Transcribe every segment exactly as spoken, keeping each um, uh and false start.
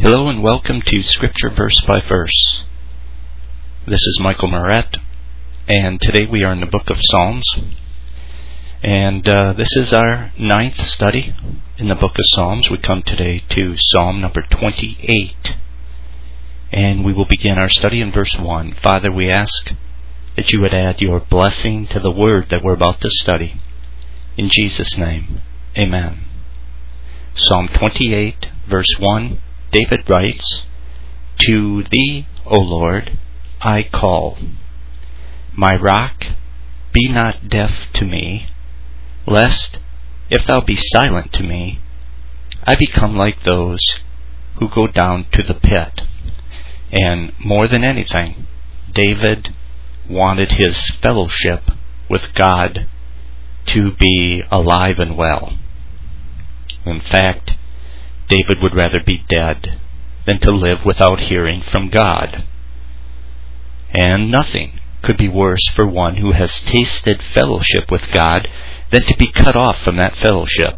Hello and welcome to Scripture Verse by Verse. This is Michael Moret, and today we are in the book of Psalms. And uh, this is our ninth study in the book of Psalms. We come today to Psalm number twenty-eight. And we will begin our study in verse one. Father, we ask that you would add your blessing to the word that we're about to study. In Jesus' name, amen. Psalm twenty-eight, verse one. David writes, "To thee, O Lord, I call. My rock, be not deaf to me, lest, if thou be silent to me, I become like those who go down to the pit." And more than anything, David wanted his fellowship with God to be alive and well. In fact, David would rather be dead than to live without hearing from God. And nothing could be worse for one who has tasted fellowship with God than to be cut off from that fellowship.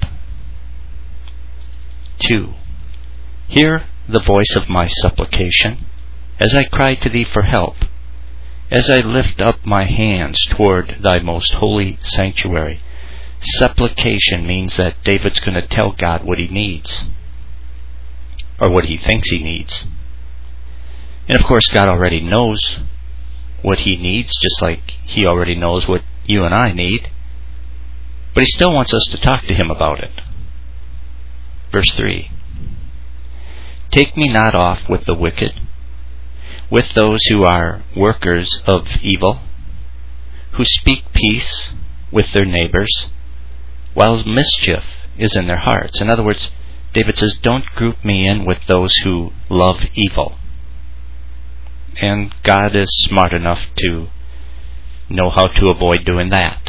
Two, hear the voice of my supplication as I cry to thee for help, as I lift up my hands toward thy most holy sanctuary. Supplication means that David's going to tell God what he needs, or what he thinks he needs. And of course, God already knows what he needs, just like he already knows what you and I need. But he still wants us to talk to him about it. Verse three. Take me not off with the wicked, with those who are workers of evil, who speak peace with their neighbors, while mischief is in their hearts. In other words, David says, don't group me in with those who love evil. And God is smart enough to know how to avoid doing that.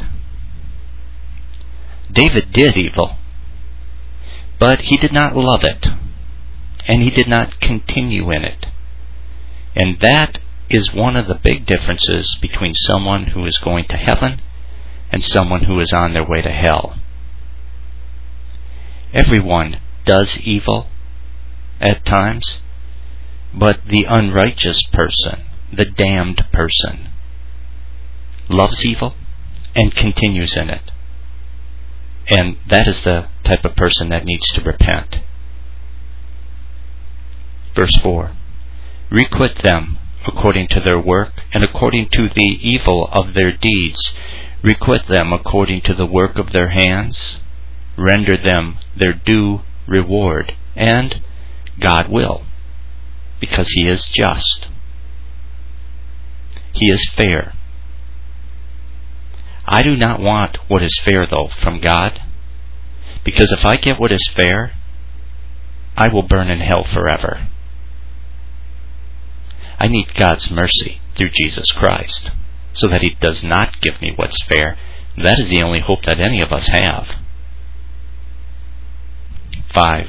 David did evil, but he did not love it, and he did not continue in it. And that is one of the big differences between someone who is going to heaven and someone who is on their way to hell. Everyone does evil at times, but the unrighteous person, the damned person, loves evil and continues in it. And that is the type of person that needs to repent. Verse four. Requite them according to their work and according to the evil of their deeds. Requite them according to the work of their hands. Render them their due reward, and God will, because he is just. He is fair. I do not want what is fair, though, from God, because if I get what is fair, I will burn in hell forever. I need God's mercy through Jesus Christ, so that he does not give me what's fair. That is the only hope that any of us have. Five.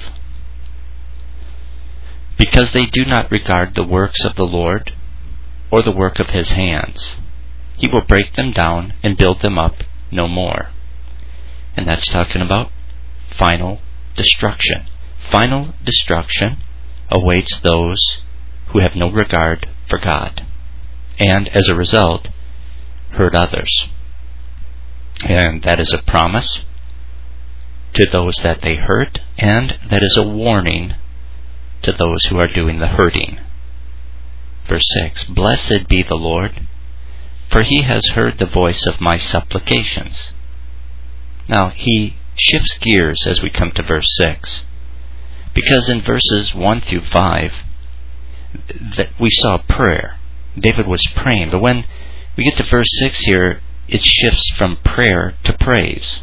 Because they do not regard the works of the Lord, or the work of his hands, he will break them down and build them up no more. And that's talking about final destruction. Final destruction awaits those who have no regard for God, and as a result, hurt others. And that is a promise to those that they hurt, and that is a warning to those who are doing the hurting. Verse six. Blessed be the Lord, for he has heard the voice of my supplications. Now, he shifts gears as we come to verse six, because in verses one through five, that we saw prayer. David was praying, but when we get to verse six here, it shifts from prayer to praise.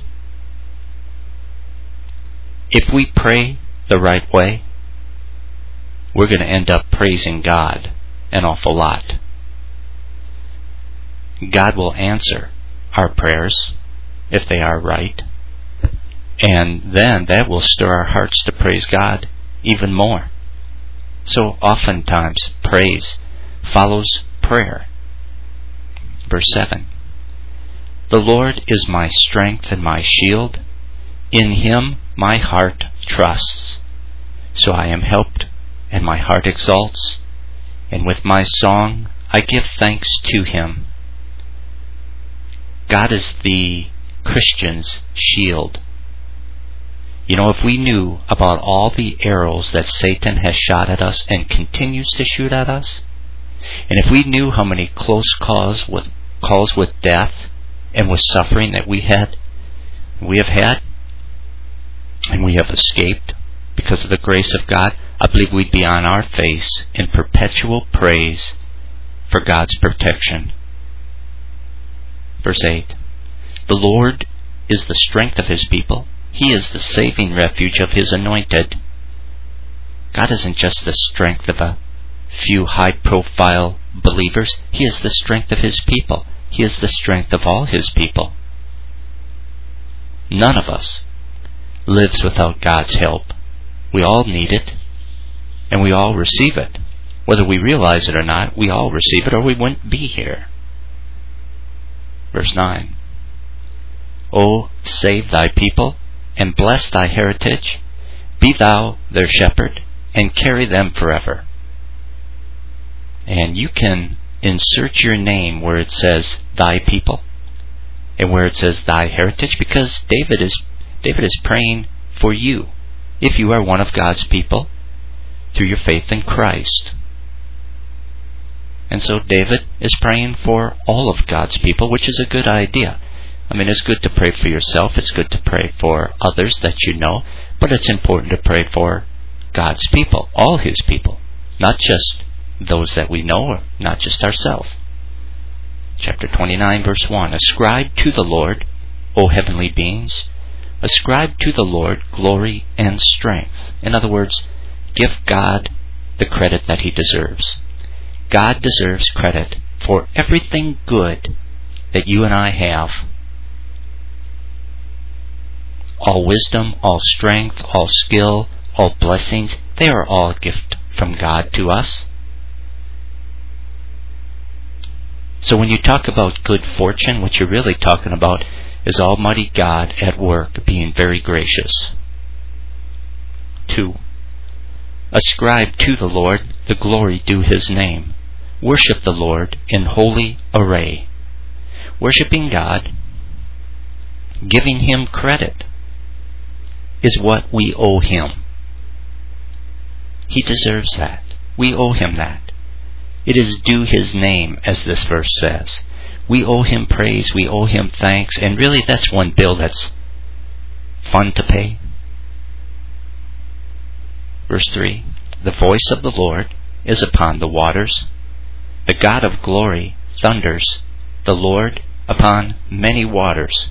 If we pray the right way, we're going to end up praising God an awful lot. God will answer our prayers if they are right, and then that will stir our hearts to praise God even more. So oftentimes praise follows prayer. Verse seven. The Lord is my strength and my shield. In him my heart trusts. So I am helped and my heart exalts, and with my song I give thanks to him. God is the Christian's shield. You know, if we knew about all the arrows that Satan has shot at us and continues to shoot at us, and if we knew how many close calls with calls with death and with suffering that we had, we have had, and we have escaped because of the grace of God, I believe we'd be on our face in perpetual praise for God's protection. Verse eight. The Lord is the strength of his people. He is the saving refuge of his anointed. God isn't just the strength of a few high-profile believers. He is the strength of his people. He is the strength of all his people. None of us lives without God's help. We all need it, and we all receive it. Whether we realize it or not, we all receive it, or we wouldn't be here. Verse nine. O save thy people, and bless thy heritage. Be thou their shepherd, and carry them forever. And you can insert your name where it says thy people, and where it says thy heritage, because David is David is praying for you, if you are one of God's people, through your faith in Christ. And so David is praying for all of God's people, which is a good idea. I mean, it's good to pray for yourself, it's good to pray for others that you know, but it's important to pray for God's people, all his people, not just those that we know, or not just ourselves. Chapter twenty-nine, verse one. Ascribe to the Lord, O heavenly beings, ascribe to the Lord glory and strength. In other words, give God the credit that he deserves. God deserves credit for everything good that you and I have. All wisdom, all strength, all skill, all blessings, they are all a gift from God to us. So when you talk about good fortune, what you're really talking about is Almighty God at work, being very gracious. Two. Ascribe to the Lord the glory due his name. Worship the Lord in holy array. Worshipping God, giving him credit, is what we owe him. He deserves that. We owe him that. It is due his name, as this verse says. We owe him praise, we owe him thanks, and really that's one bill that's fun to pay. Verse three. The voice of the Lord is upon the waters. The God of glory thunders. The Lord upon many waters.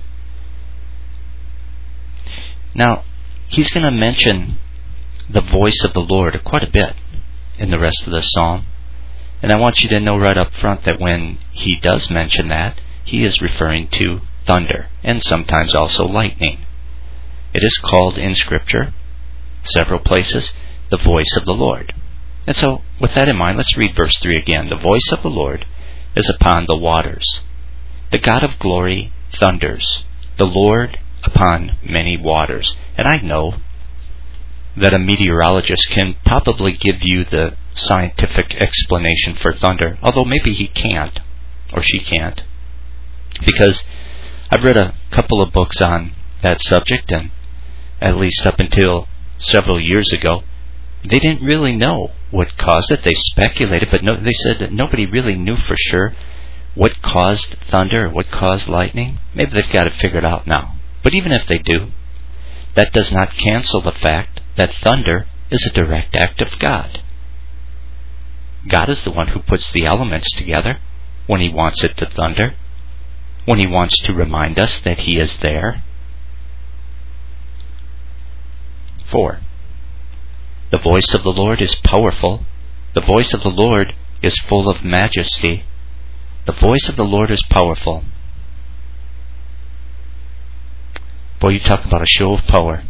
Now, he's going to mention the voice of the Lord quite a bit in the rest of the psalm. And I want you to know right up front that when he does mention that, he is referring to thunder, and sometimes also lightning. It is called in Scripture, several places, the voice of the Lord. And so, with that in mind, let's read verse three again. The voice of the Lord is upon the waters. The God of glory thunders. The Lord upon many waters. And I know that a meteorologist can probably give you the scientific explanation for thunder, although maybe he can't, or she can't, because I've read a couple of books on that subject, and at least up until several years ago, they didn't really know what caused it. They speculated, but no, they said that nobody really knew for sure what caused thunder or what caused lightning. Maybe they've got it figured out now. But even if they do, that does not cancel the fact that thunder is a direct act of God. God is the one who puts the elements together when he wants it to thunder, when he wants to remind us that he is there. Four. The voice of the Lord is powerful. The voice of the Lord is full of majesty. The voice of the Lord is powerful. Boy, you talk about a show of power.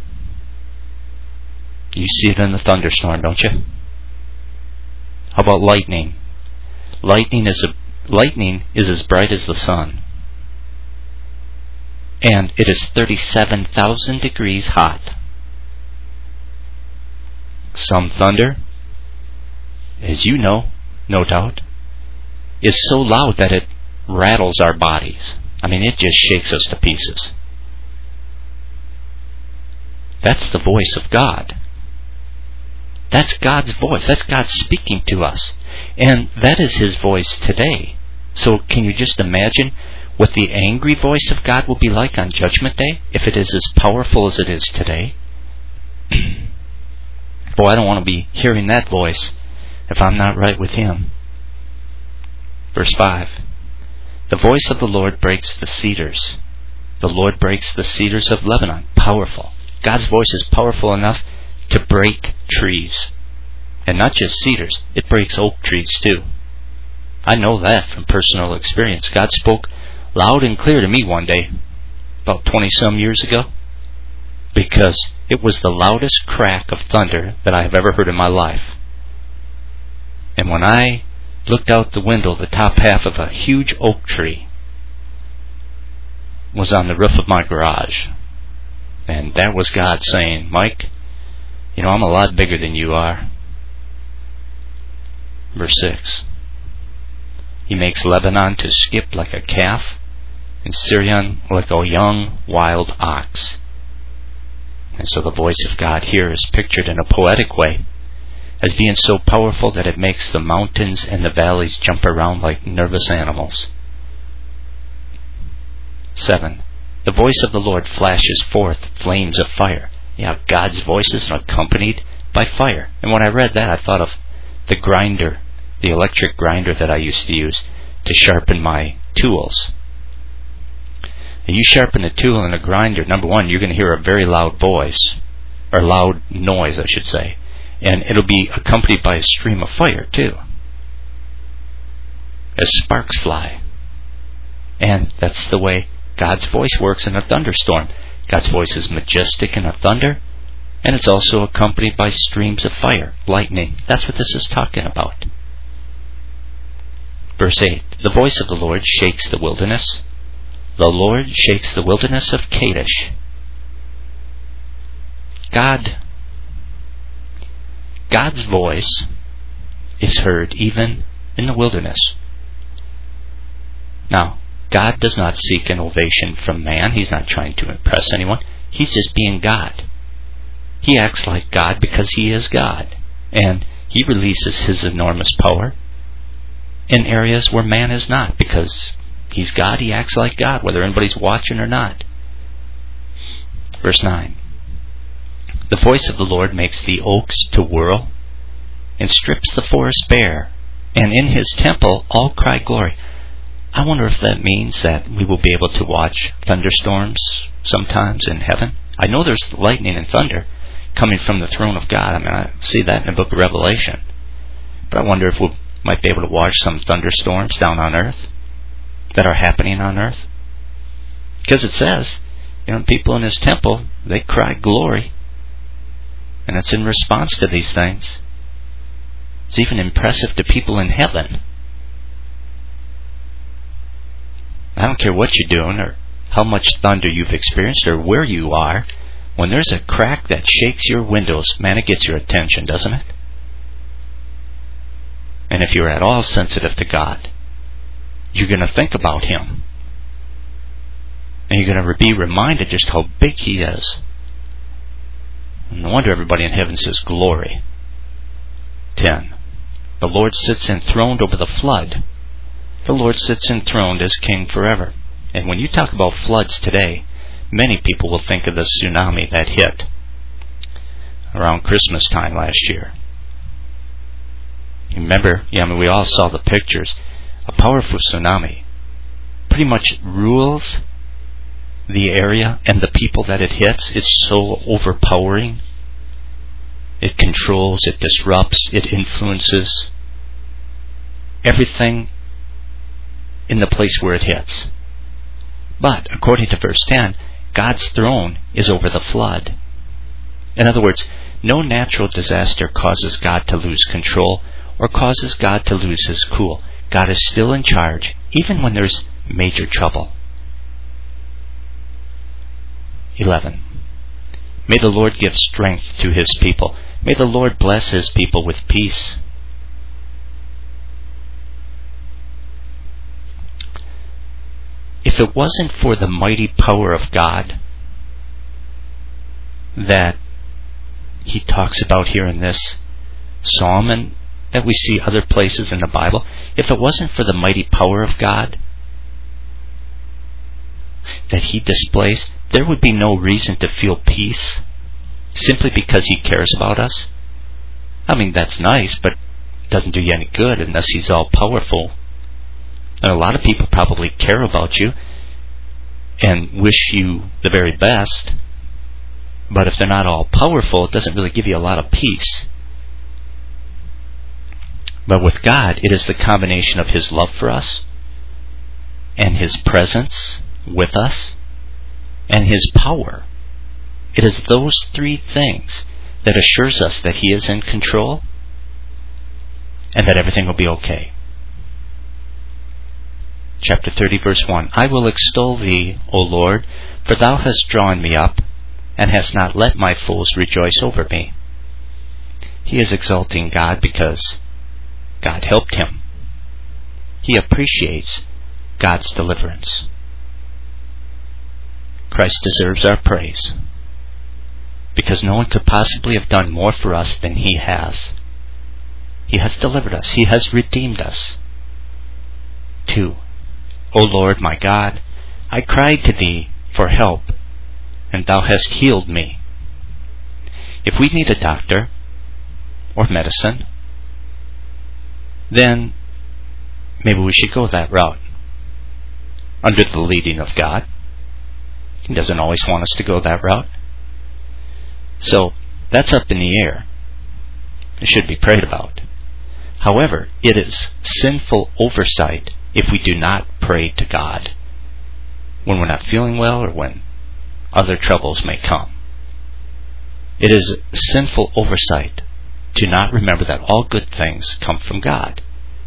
You see it in the thunderstorm, don't you? How about lightning? Lightning is a, lightning is as bright as the sun. And it is thirty-seven thousand degrees hot. Some thunder, as you know, no doubt, is so loud that it rattles our bodies. I mean, it just shakes us to pieces. That's the voice of God. That's God's voice. That's God speaking to us. And that is His voice today. So can you just imagine what the angry voice of God will be like on Judgment Day, if it is as powerful as it is today? Boy, I don't want to be hearing that voice if I'm not right with Him. Verse five. The voice of the Lord breaks the cedars. The Lord breaks the cedars of Lebanon. Powerful. God's voice is powerful enough to break trees. And not just cedars. It breaks oak trees too. I know that from personal experience. God spoke loud and clear to me one day, about twenty-some years ago, because it was the loudest crack of thunder that I have ever heard in my life. And when I looked out the window, the top half of a huge oak tree was on the roof of my garage. And that was God saying, Mike, you know, I'm a lot bigger than you are. Verse six. He makes Lebanon to skip like a calf, and Syrian like a young wild ox. And so the voice of God here is pictured in a poetic way as being so powerful that it makes the mountains and the valleys jump around like nervous animals. Seven. The voice of the Lord flashes forth flames of fire. Yeah, God's voice is accompanied by fire. And when I read that, I thought of the grinder, the electric grinder that I used to use to sharpen my tools. And you sharpen a tool in a grinder, number one, you're going to hear a very loud voice, or loud noise, I should say. And it'll be accompanied by a stream of fire, too, as sparks fly. And that's the way God's voice works in a thunderstorm. God's voice is majestic in a thunder, and it's also accompanied by streams of fire, lightning. That's what this is talking about. Verse eight. The voice of the Lord shakes the wilderness. The Lord shakes the wilderness of Kadesh. God, God's voice is heard even in the wilderness. Now, God does not seek an ovation from man. He's not trying to impress anyone. He's just being God. He acts like God because He is God. And He releases His enormous power in areas where man is not, because He's God. He acts like God, whether anybody's watching or not. Verse nine. The voice of the Lord makes the oaks to whirl and strips the forest bare, and in His temple all cry glory. I wonder if that means that we will be able to watch thunderstorms sometimes in heaven. I know there's lightning and thunder coming from the throne of God. I mean, I see that in the book of Revelation. But I wonder if we might be able to watch some thunderstorms down on earth that are happening on earth. Because it says, you know, people in His temple, they cry glory. And it's in response to these things. It's even impressive to people in heaven. I don't care what you're doing or how much thunder you've experienced or where you are. When there's a crack that shakes your windows, man, it gets your attention, doesn't it? And if you're at all sensitive to God, you're going to think about Him. And you're going to be reminded just how big He is. No wonder everybody in heaven says glory. ten. The Lord sits enthroned over the flood. The Lord sits enthroned as King forever. And when you talk about floods today, many people will think of the tsunami that hit around Christmas time last year. You remember? Yeah, I mean, we all saw the pictures. A powerful tsunami pretty much rules the area and the people that it hits. It's so overpowering. It controls, it disrupts, it influences everything in the place where it hits. But, according to verse ten, God's throne is over the flood. In other words, no natural disaster causes God to lose control or causes God to lose His cool. God is still in charge, even when there's major trouble. eleven. May the Lord give strength to His people. May the Lord bless His people with peace. if it wasn't for the mighty power of God that he talks about here in this psalm, and that we see other places in the Bible, if it wasn't for the mighty power of God that he displays, there would be no reason to feel peace simply because he cares about us. I mean, that's nice, but it doesn't do you any good unless he's all powerful. And a lot of people probably care about you and wish you the very best, but if they're not all powerful, it doesn't really give you a lot of peace. But with God, it is the combination of his love for us, and his presence with us, and his power. It is those three things that assures us that he is in control and that everything will be okay. Chapter thirty, verse one. I will extol thee, O Lord, for thou hast drawn me up, and hast not let my foes rejoice over me. He is exalting God because God helped him. He appreciates God's deliverance. Christ deserves our praise, because no one could possibly have done more for us than he has. He has delivered us. He has redeemed us. Two. O Lord my God, I cried to thee for help, and thou hast healed me. If we need a doctor or medicine, then maybe we should go that route, under the leading of God. He doesn't always want us to go that route. So, that's up in the air. It should be prayed about. However, it is sinful oversight if we do not pray to God when we're not feeling well or when other troubles may come. It is sinful oversight to not remember that all good things come from God.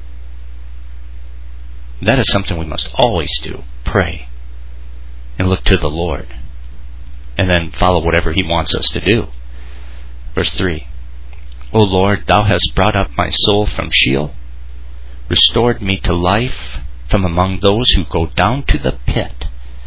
That is something we must always do. Pray and look to the Lord, and then follow whatever he wants us to do. Verse three. O Lord, thou hast brought up my soul from Sheol, restored me to life from among those who go down to the pit.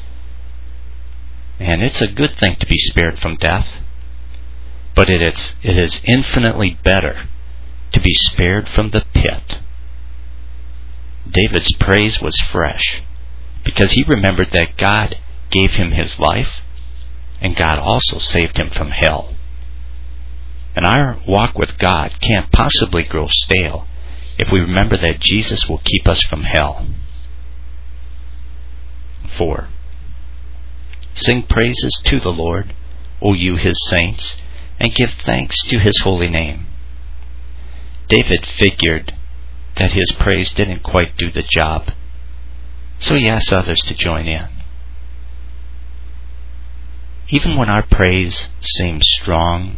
And it's a good thing to be spared from death, but it is, it is infinitely better to be spared from the pit. David's praise was fresh, because he remembered that God gave him his life, and God also saved him from hell. And our walk with God can't possibly grow stale if we remember that Jesus will keep us from hell. Four. Sing praises to the Lord, O you his saints, and give thanks to his holy name. David figured that his praise didn't quite do the job, so he asked others to join in. Even when our praise seems strong,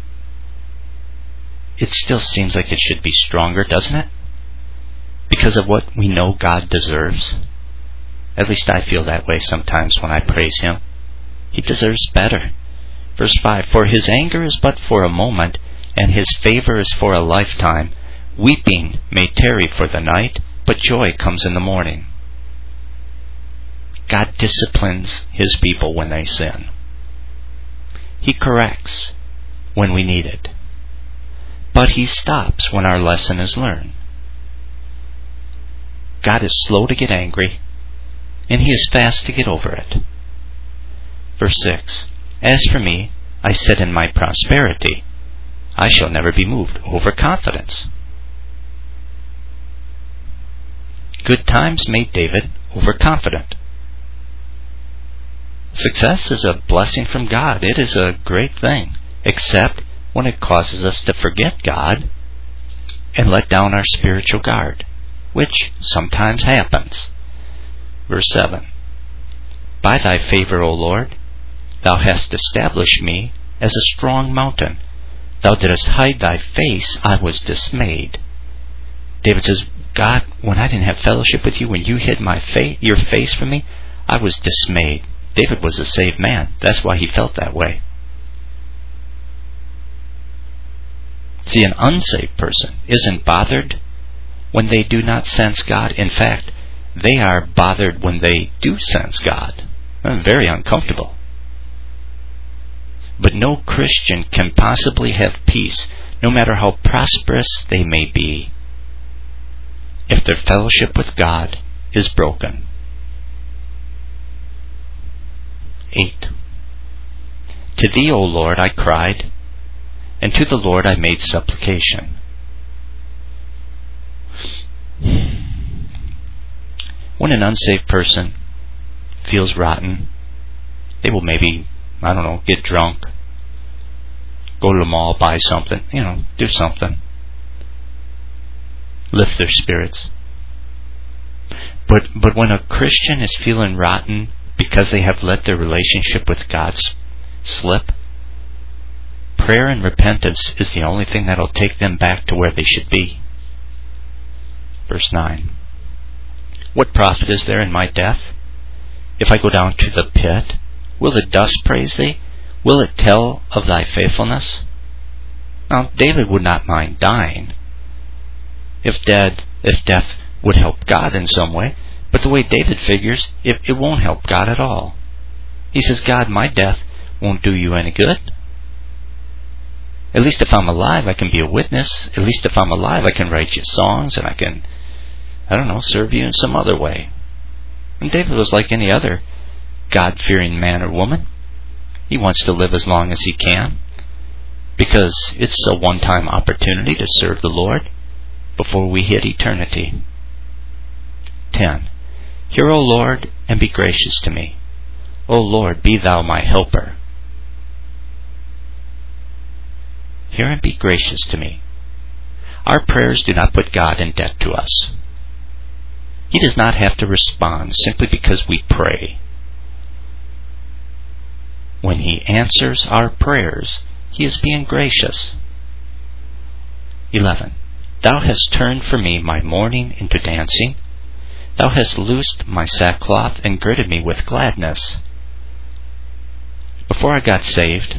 it still seems like it should be stronger, doesn't it? Because of what we know God deserves. At least I feel that way sometimes when I praise him. He deserves better. Verse five. For his anger is but for a moment, and his favor is for a lifetime. Weeping may tarry for the night, but joy comes in the morning. God disciplines his people when they sin. He corrects when we need it. But he stops when our lesson is learned. God is slow to get angry, and he is fast to get over it. Verse six. As for me, I said in my prosperity, I shall never be moved. Overconfidence. Good times made David overconfident. Success is a blessing from God. It is a great thing, except when it causes us to forget God and let down our spiritual guard, which sometimes happens. Verse seven. By thy favor, O Lord, thou hast established me as a strong mountain. Thou didst hide thy face, I was dismayed. David says, God, when I didn't have fellowship with you, when you hid my fa- your face from me, I was dismayed. David was a saved man. That's why he felt that way. See, an unsaved person isn't bothered when they do not sense God. In fact, they are bothered when they do sense God. Uh, very uncomfortable. But no Christian can possibly have peace, no matter how prosperous they may be, if their fellowship with God is broken. eight. To Thee, O Lord, I cried, and to the Lord I made supplication. When an unsaved person feels rotten, they will maybe, I don't know, get drunk, go to the mall, buy something, you know, do something. Lift their spirits. But but when a Christian is feeling rotten because they have let their relationship with God slip, prayer and repentance is the only thing that will take them back to where they should be. Verse nine. What profit is there in my death? If I go down to the pit, will the dust praise Thee? Will it tell of Thy faithfulness? Now, David would not mind dying if dead, if death would help God in some way. But the way David figures, it, it won't help God at all. He says, God, my death won't do you any good. At least if I'm alive, I can be a witness. At least if I'm alive, I can write you songs and I can, I don't know, serve you in some other way. And David was like any other God-fearing man or woman. He wants to live as long as he can, because it's a one-time opportunity to serve the Lord before we hit eternity. ten. Hear, O Lord, and be gracious to me. O Lord, be Thou my helper. Hear and be gracious to me. Our prayers do not put God in debt to us. He does not have to respond simply because we pray. When He answers our prayers, He is being gracious. eleven. Thou hast turned for me my mourning into dancing. Thou hast loosed my sackcloth and girded me with gladness. Before I got saved,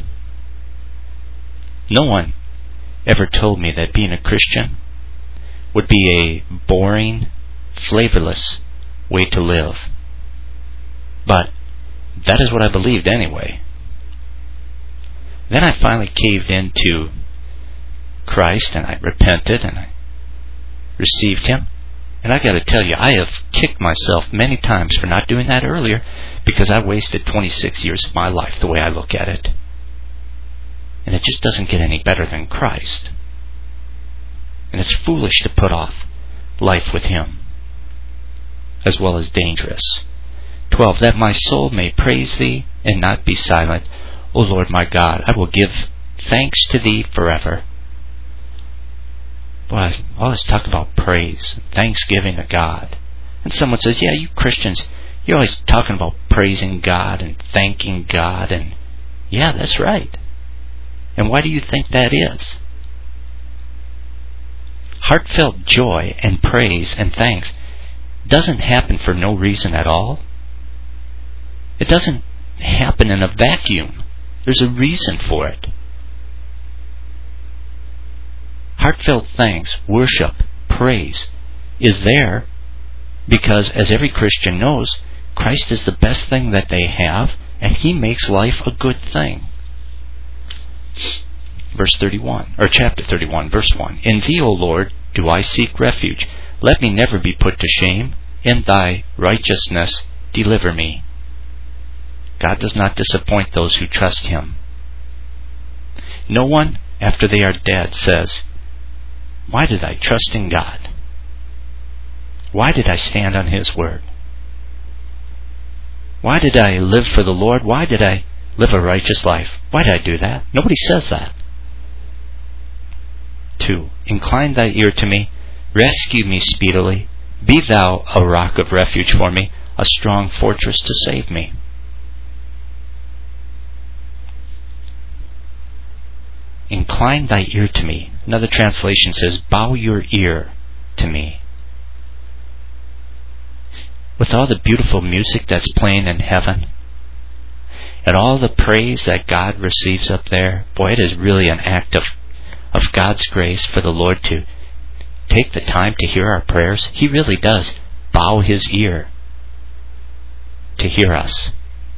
no one ever told me that being a Christian would be a boring, flavorless way to live. But that is what I believed anyway. Then I finally caved into Christ and I repented and I received Him. And I got to tell you, I have kicked myself many times for not doing that earlier, because I wasted twenty-six years of my life the way I look at it. And it just doesn't get any better than Christ. And it's foolish to put off life with Him, as well as dangerous. twelve. That my soul may praise Thee and not be silent. O Lord my God, I will give thanks to Thee forever. Boy, I always talk about praise and thanksgiving to God. And someone says, yeah, you Christians, you're always talking about praising God and thanking God. And yeah, that's right. And why do you think that is? Heartfelt joy and praise and thanks doesn't happen for no reason at all. It doesn't happen in a vacuum. There's a reason for it. Heartfelt thanks, worship, praise is there because, as every Christian knows, Christ is the best thing that they have, and He makes life a good thing. Verse thirty-one, or chapter thirty-one, verse one. In Thee, O Lord, do I seek refuge. Let me never be put to shame. In Thy righteousness deliver me. God does not disappoint those who trust Him. No one, after they are dead, says, why did I trust in God? Why did I stand on His word? Why did I live for the Lord? Why did I live a righteous life? Why did I do that? Nobody says that. Two. Incline Thy ear to me. Rescue me speedily. Be Thou a rock of refuge for me, a strong fortress to save me. Incline Thy ear to me. Another translation says, bow your ear to me. With all the beautiful music that's playing in heaven, and all the praise that God receives up there, boy, it is really an act of, of God's grace for the Lord to take the time to hear our prayers. He really does bow his ear to hear us.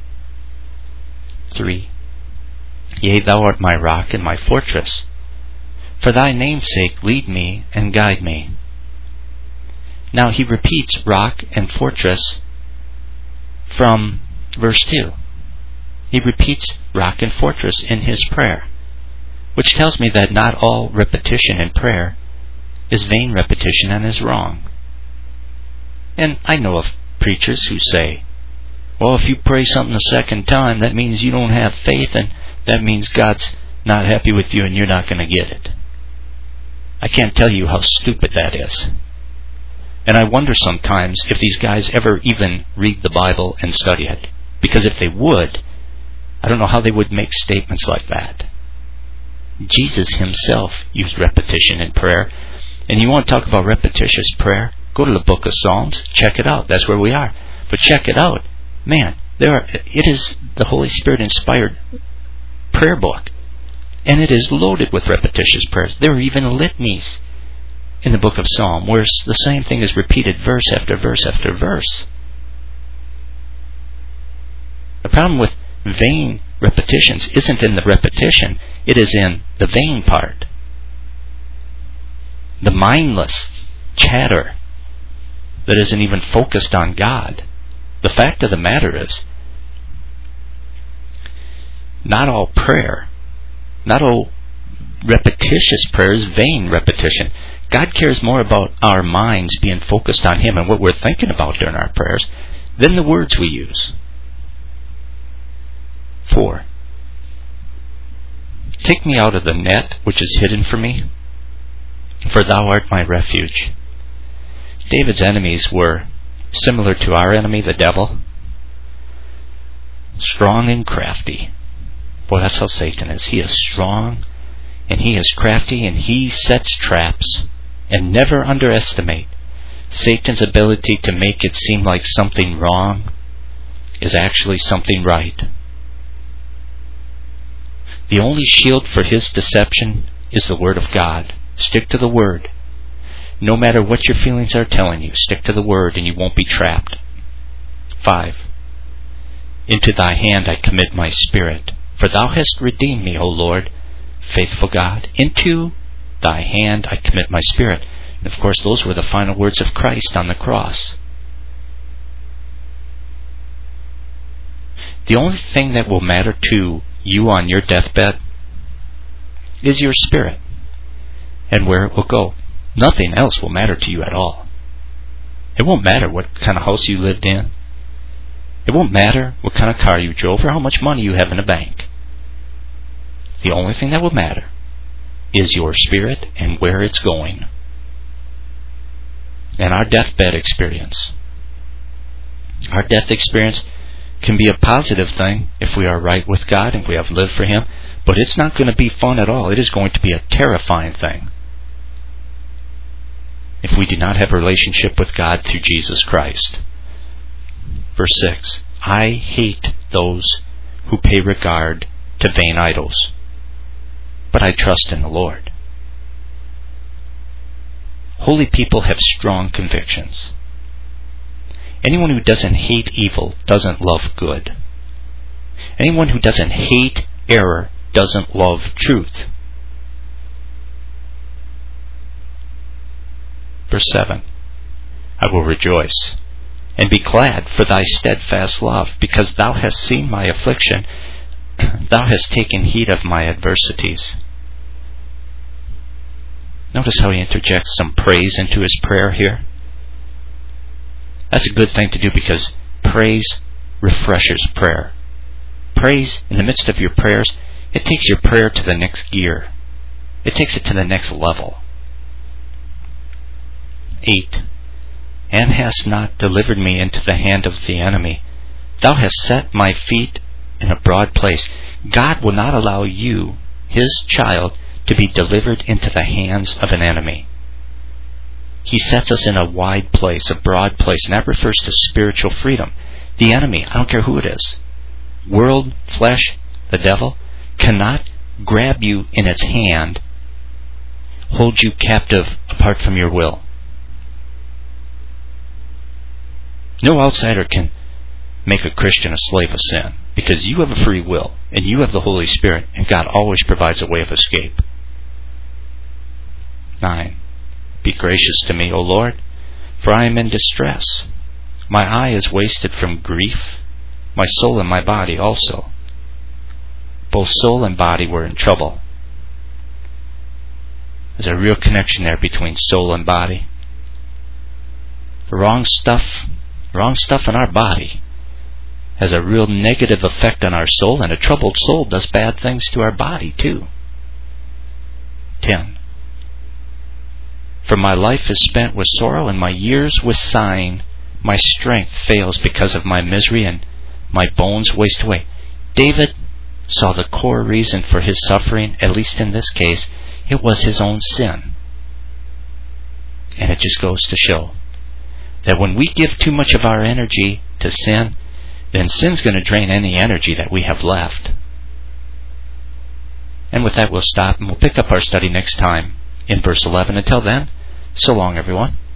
Three. Yea, thou art my rock and my fortress. For thy name's sake lead me and guide me. Now he repeats rock and fortress from verse two. He repeats rock and fortress in his prayer, which tells me that not all repetition in prayer is vain repetition and is wrong. And I know of preachers who say, well, if you pray something a second time, that means you don't have faith, and that means God's not happy with you and you're not going to get it. I can't tell you how stupid that is. And I wonder sometimes if these guys ever even read the Bible and study it. Because if they would, I don't know how they would make statements like that. Jesus himself used repetition in prayer. And you want to talk about repetitious prayer? Go to the book of Psalms. Check it out. That's where we are. But check it out. Man, there are, it is the Holy Spirit inspired prayer book. And it is loaded with repetitious prayers. There are even litanies in the book of Psalm where the same thing is repeated verse after verse after verse. The problem with vain repetitions isn't in the repetition, it is in the vain part. The mindless chatter that isn't even focused on God. The fact of the matter is, not all prayer, not all repetitious prayer is vain repetition. God cares more about our minds being focused on Him and what we're thinking about during our prayers than the words we use. Four. Take me out of the net which is hidden for me, for thou art my refuge. David's enemies were similar to our enemy, the devil. Strong and crafty. Boy, that's how Satan is. He is strong and he is crafty and he sets traps. And never underestimate Satan's ability to make it seem like something wrong is actually something right. The only shield for his deception is the Word of God. Stick to the Word. No matter what your feelings are telling you, stick to the Word and you won't be trapped. Five. Into thy hand I commit my spirit, for thou hast redeemed me, O Lord, faithful God. Into thy hand I commit my spirit. And of course, those were the final words of Christ on the cross. The only thing that will matter to you on your deathbed is your spirit and where it will go. Nothing else will matter to you at all. It won't matter what kind of house you lived in. It won't matter what kind of car you drove or how much money you have in the bank. The only thing that will matter is your spirit and where it's going. And our deathbed experience. Our death experience can be a positive thing if we are right with God and if we have lived for Him, but it's not going to be fun at all. It is going to be a terrifying thing if we do not have a relationship with God through Jesus Christ. Verse six. I hate those who pay regard to vain idols, but I trust in the Lord. Holy people have strong convictions. Anyone who doesn't hate evil doesn't love good. Anyone who doesn't hate error doesn't love truth. Verse seven. I will rejoice and be glad for thy steadfast love, because thou hast seen my affliction. Thou hast taken heed of my adversities. Notice how he interjects some praise into his prayer here. That's a good thing to do because praise refreshes prayer. Praise, in the midst of your prayers, it takes your prayer to the next gear. It takes it to the next level. Eight. And hast not delivered me into the hand of the enemy. Thou hast set my feet in a broad place. God will not allow you, His child, to be delivered into the hands of an enemy. He sets us in a wide place, a broad place, and that refers to spiritual freedom. The enemy, I don't care who it is, world, flesh, the devil, cannot grab you in its hand, hold you captive apart from your will. No outsider can make a Christian a slave of sin, because you have a free will, and you have the Holy Spirit, and God always provides a way of escape. nine. Be gracious to me, O Lord, for I am in distress. My eye is wasted from grief, my soul and my body also. Both soul and body were in trouble. There's a real connection there between soul and body. The wrong stuff, wrong stuff in our body has a real negative effect on our soul, and a troubled soul does bad things to our body too. ten. For my life is spent with sorrow, and my years with sighing. My strength fails because of my misery, and my bones waste away. David saw the core reason for his suffering, at least in this case. It was his own sin. And it just goes to show that when we give too much of our energy to sin, then sin's going to drain any energy that we have left. And with that, we'll stop, and we'll pick up our study next time in verse eleven. Until then, so long, everyone.